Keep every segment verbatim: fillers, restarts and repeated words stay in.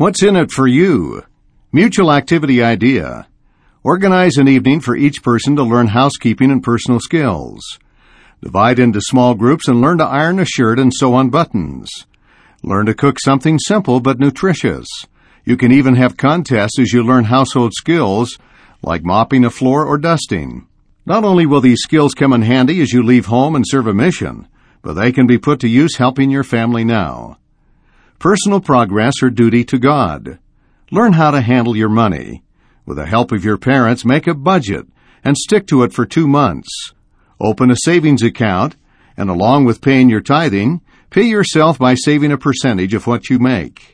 What's in it for you? Mutual activity idea. Organize an evening for each person to learn housekeeping and personal skills. Divide into small groups and learn to iron a shirt and sew on buttons. Learn to cook something simple but nutritious. You can even have contests as you learn household skills, like mopping a floor or dusting. Not only will these skills come in handy as you leave home and serve a mission, but they can be put to use helping your family now. Personal progress or duty to God. Learn how to handle your money. With the help of your parents, make a budget and stick to it for two months. Open a savings account, and along with paying your tithing, pay yourself by saving a percentage of what you make.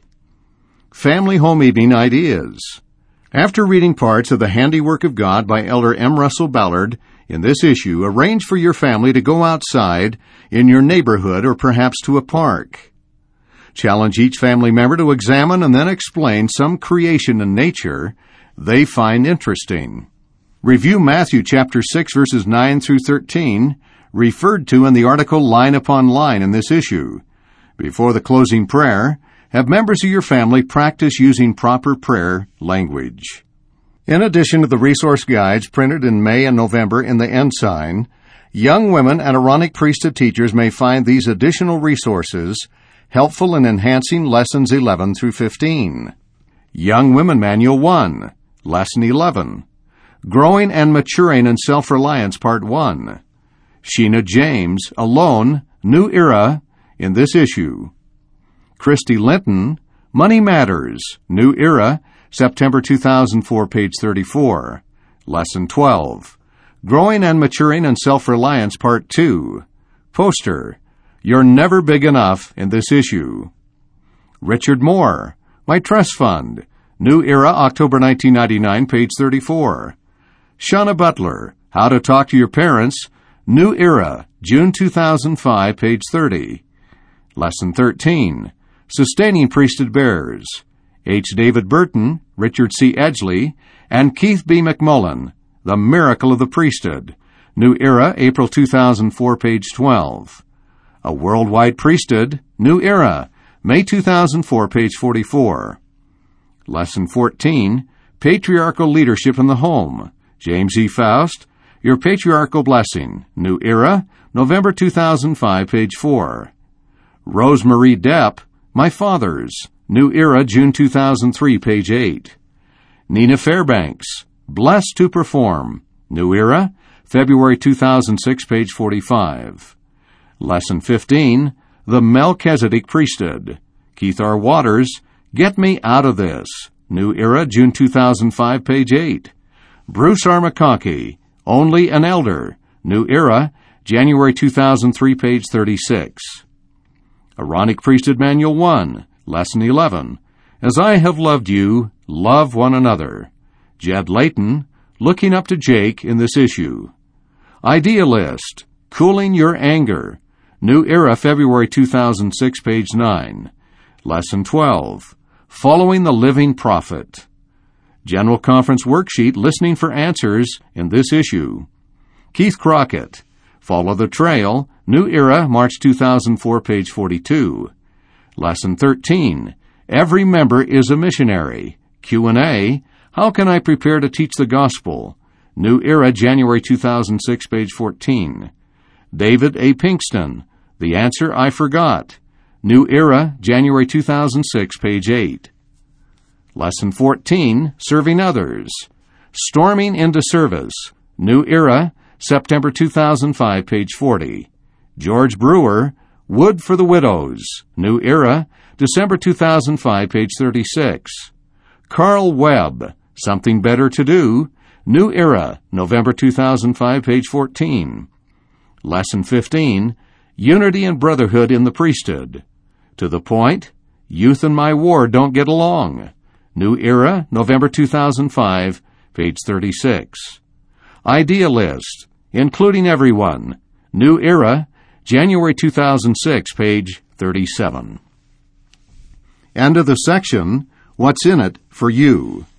Family home evening ideas. After reading parts of The Handiwork of God by Elder M. Russell Ballard, in this issue, arrange for your family to go outside, in your neighborhood, or perhaps to a park. Challenge each family member to examine and then explain some creation in nature they find interesting. Review Matthew chapter six verses nine through thirteen, referred to in the article Line Upon Line in this issue. Before the closing prayer, have members of your family practice using proper prayer language. In addition to the resource guides printed in May and November in the Ensign, young women and Aaronic priesthood teachers may find these additional resources helpful in enhancing lessons eleven through fifteen. Young Women Manual one, Lesson eleven. Growing and Maturing in Self-Reliance, Part one. Sheena James, Alone, New Era, in this issue. Christy Linton, Money Matters, New Era, September two thousand four, page thirty-four. Lesson twelve. Growing and Maturing in Self-Reliance, Part two. Poster, You're Never Big Enough, in this issue. Richard Moore, My Trust Fund, New Era, October nineteen ninety-nine, page thirty-four. Shauna Butler, How to Talk to Your Parents, New Era, June two thousand five, page thirty. Lesson thirteen. Sustaining Priesthood Bears. H. David Burton, Richard C. Edgley, and Keith B. McMullen, The Miracle of the Priesthood. New Era, April two thousand four, page twelve. A Worldwide Priesthood, New Era, May two thousand four, page forty-four. Lesson fourteen. Patriarchal Leadership in the Home. James E. Faust, Your Patriarchal Blessing, New Era, November two thousand five, page four. Rosemarie Depp, My Fathers, New Era, June two thousand three, page eight. Nina Fairbanks, Blessed to Perform, New Era, February two thousand six, page forty-five. Lesson fifteen, The Melchizedek Priesthood. Keith R. Waters, Get Me Out of This, New Era, June two thousand five, page eight. Bruce R. McConkie, Only an Elder, New Era, January two thousand three, page thirty-six. Aaronic Priesthood Manual one, Lesson eleven. As I Have Loved You, Love One Another. Jed Layton, Looking Up to Jake, in this issue. Idea List, Cooling Your Anger, New Era, February two thousand six, page nine. Lesson twelve, Following the Living Prophet. General Conference Worksheet, Listening for Answers, in this issue. Keith Crockett, Follow the Trail, New Era, March two thousand four, page forty-two. Lesson thirteen, Every Member is a Missionary. Q and A, How Can I Prepare to Teach the Gospel? New Era, January two thousand six, page fourteen. David A. Pinkston, The Answer I Forgot. New Era, January two thousand six, page eight. Lesson fourteen, Serving Others. Storming into Service. New Era, September two thousand five, page forty. George Brewer, Wood for the Widows. New Era, December two thousand five, page thirty-six. Carl Webb, Something Better to Do. New Era, November two thousand five, page fourteen. Lesson fifteen, Unity and Brotherhood in the Priesthood. To the Point, Youth in My Ward Don't Get Along. New Era, November two thousand five, page thirty-six. Idea List, Including Everyone. New Era, January two thousand six, page thirty-seven. End of the section, What's in it for you?